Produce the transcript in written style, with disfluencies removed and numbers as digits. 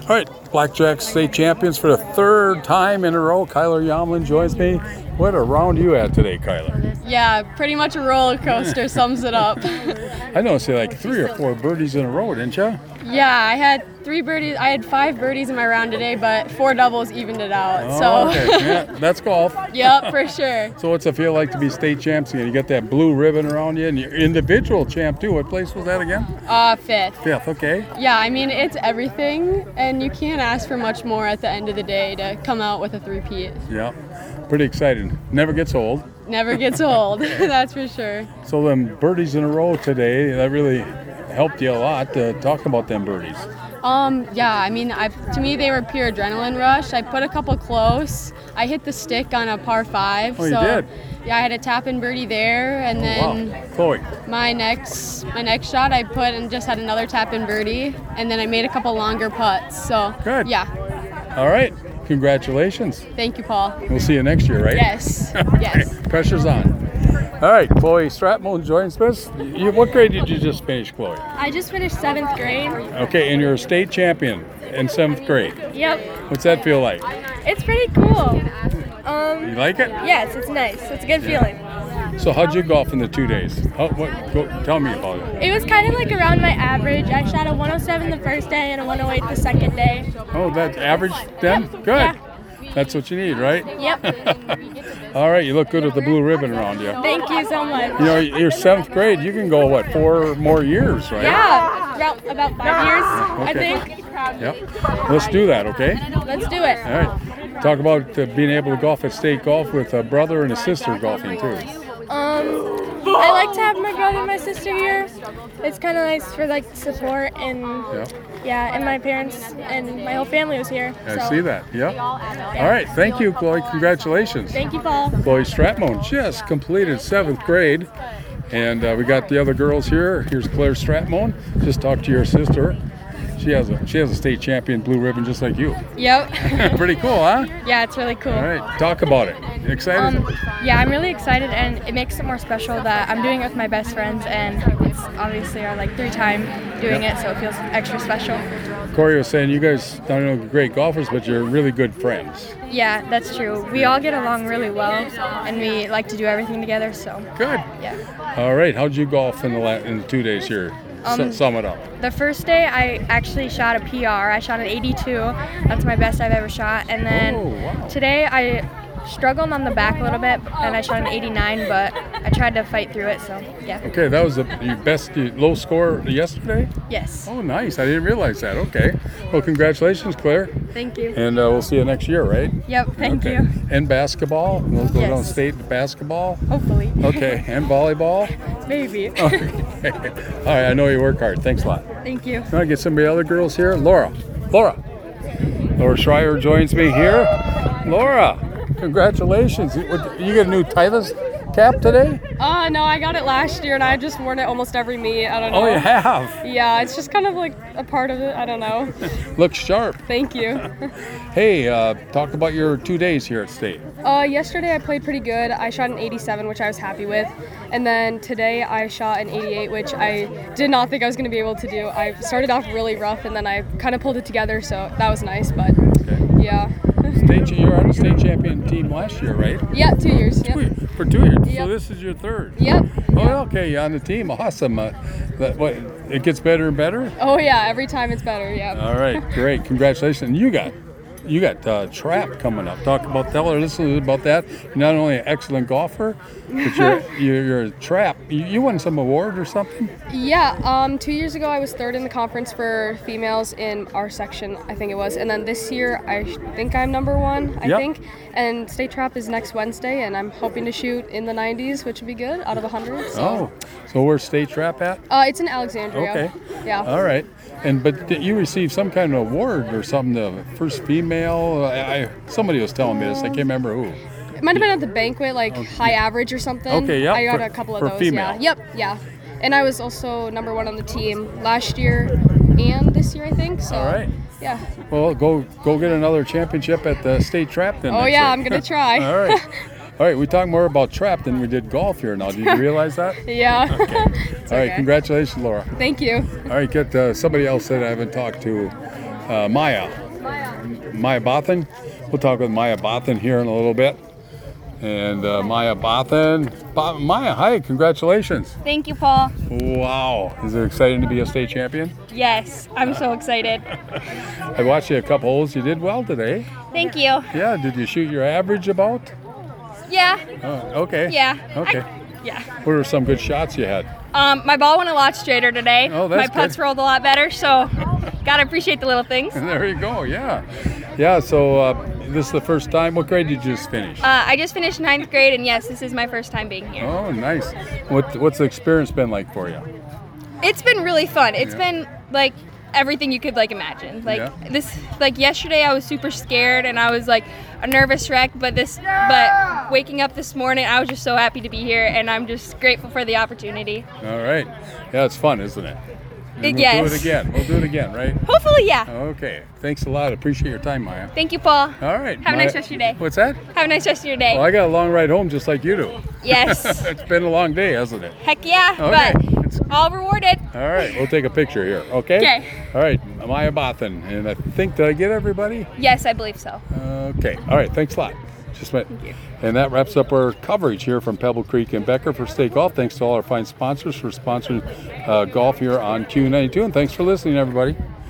All right, Blackjack State Champions for the third time in a row. Kyler Yomlin joins me. What a round you had today, Kyler. Yeah, pretty much a roller coaster sums it up. I noticed you like 3 or 4 birdies in a row, didn't you? Yeah, I had 3 birdies. I had 5 birdies in my round today, but 4 doubles evened it out. Oh, okay. Yeah, that's golf. Yep, for sure. So what's it feel like to be state champs again? You got that blue ribbon around you, and you're individual champ too. What place was that again? 5th. 5th, okay. Yeah, I mean, it's everything, and you can't ask for much more at the end of the day to come out with a three-peat. Yeah, pretty exciting. Never gets old. Never gets old, that's for sure. So them birdies in a row today, that really helped you a lot. Talk about them birdies. Yeah, I mean, to me, they were pure adrenaline rush. I put a couple close. I hit the stick on a par 5. Oh, you did? Yeah, I had a tap-in birdie there, and then Wow. Chloe. my next shot I put and just had another tap-in birdie, and then I made a couple longer putts. So Good. yeah, All right. Congratulations. thank you, Paul. We'll see you next year, right? Yes, yes. Pressure's on. All right, Chloe Stratmon joins us. What grade did you just finish, Chloe? I just finished 7th grade. Okay, and you're a state champion in 7th grade. Yep. What's that feel like? It's pretty cool. You like it? Yes, it's nice. It's a good feeling. So how'd you golf in the 2 days? Tell me about it. It was kind of like around my average. I shot a 107 the first day and a 108 the second day. Oh, that's average then? Good. Yeah. That's what you need, right? Yep. All right, you look good with the blue ribbon around you. Thank you so much. You know, you're 7th grade. You can go, 4 more years, right? Yeah, about 5 years, I Okay. think. Yep. Let's do that, okay? Let's do it. All right. Talk about being able to golf at state golf with a brother and a sister golfing, too. I like to have my brother and my sister here. It's kind of nice for like support and Yeah. and my parents and my whole family was here. I so. see that. Yep. All right. Thank you, Chloe. Congratulations. Thank you, Paul. Chloe Stratmon just completed 7th grade. And we got the other girls here. Here's Claire Stratmon. Just talked to your sister. She has a state champion blue ribbon just like you. Yep. Pretty cool, huh? Yeah, it's really cool. All right. Talk about it. You excited? Yeah, I'm really excited, and it makes it more special that I'm doing it with my best friends, and it's obviously our 3rd time doing it, so it feels extra special. Corey was saying you guys not only great golfers, but you're really good friends. Yeah, that's true. We all get along really well, and we like to do everything together, so Good. yeah. All right. How'd you golf in the 2 days here? Sum it up. The first day, I actually shot a PR. I shot an 82. That's my best I've ever shot. And then Oh, wow. today, I struggled on the back a little bit, and I shot an 89, but I tried to fight through it, so yeah. Okay, that was your best low score yesterday? Yes. Oh, nice. I didn't realize that. Okay. Well, congratulations, Claire. Thank you. And we'll see you next year, right? Yep, thank Okay. you. And basketball? We'll go Yes. down state basketball? Hopefully. Okay. And volleyball? Maybe. Okay. All right, I know you work hard. Thanks a lot. Thank you. Can I get some of the other girls here? Laura Schreier joins me here. Laura, congratulations. You get a new Titleist cap today? No, I got it last year, and I've just worn it almost every meet. I don't know. Oh, you have? Yeah, it's just kind of like a part of it. I don't know. Looks sharp. Thank you. Hey, talk about your 2 days here at State. Yesterday I played pretty good. I shot an 87, which I was happy with. And then today I shot an 88, which I did not think I was going to be able to do. I started off really rough, and then I kind of pulled it together, so that was nice. But Okay. yeah. You were on a state champion team last year, right? Yeah, 2 years. Yep. For 2 years. Yep. So this is your 3rd. Yep. Oh, okay. You're on the team. Awesome. It gets better and better? Oh yeah, every time it's better. Yeah. All right. Great. Congratulations. You got Trap coming up. Tell our listeners about that. You're not only an excellent golfer, but you're a Trap. You won some award or something? Yeah. 2 years ago I was 3rd in the conference for females in our section, I think it was. And then this year I think I'm number 1. I Yep. think. And state trap is next Wednesday, and I'm hoping to shoot in the 90s, which would be good out of 100. So. So where's State Trap at? It's in Alexandria. Okay. Yeah. All right. But you received some kind of award or something, the first female. Somebody was telling me this. I can't remember who. It might have been at the banquet, like high average or something. Okay, yep, I got for- a couple of for those. female. Yeah. Yep. Yeah. And I was also number 1 on the team last year and this year, I think. So. All right. Yeah. Well, go get another championship at the State Trap then. Oh next yeah, year. I'm gonna try. All right. All right, we talk more about trap than we did golf here now. Did you realize that? Yeah. All right, congratulations, Laura. Thank you. All right, get somebody else that I haven't talked to. Maya Bothan. We'll talk with Maya Bothan here in a little bit. And Maya Bothan. Maya, hi, congratulations. Thank you, Paul. Wow. Is it exciting to be a state champion? Yes, I'm so excited. I watched you a couple holes. You did well today. Thank you. Yeah, did you shoot your average about? Yeah. Okay. Yeah. Okay. Yeah. What are some good shots you had? My ball went a lot straighter today. Oh, that's My putts good. rolled a lot better, so gotta appreciate the little things. There you go, yeah. Yeah, so this is the first time. What grade did you just finish? I just finished 9th grade, and yes, this is my first time being here. Oh, nice. What's the experience been like for you? It's been really fun. It's Yeah. been like everything you could like imagine. Like Yeah. like yesterday I was super scared and I was like a nervous wreck, but waking up this morning I was just so happy to be here, and I'm just grateful for the opportunity. All right. Yeah, it's fun, isn't it? And we'll Yes. do it again. We'll do it again, right? Hopefully, yeah. Okay. Thanks a lot. Appreciate your time, Maya. Thank you, Paul. All right. Have a nice rest of your day. What's that? Have a nice rest of your day. Well, I got a long ride home just like you do. Yes. It's been a long day, hasn't it? Heck yeah, Okay. but all rewarded. All right. We'll take a picture here, okay? Okay. All right. Maya Bothan. And I think, did I get everybody? Yes, I believe so. Okay. All right. Thanks a lot. Just went. And that wraps up our coverage here from Pebble Creek and Becker for State Golf. Thanks to all our fine sponsors for sponsoring golf here on Q92. And thanks for listening, everybody.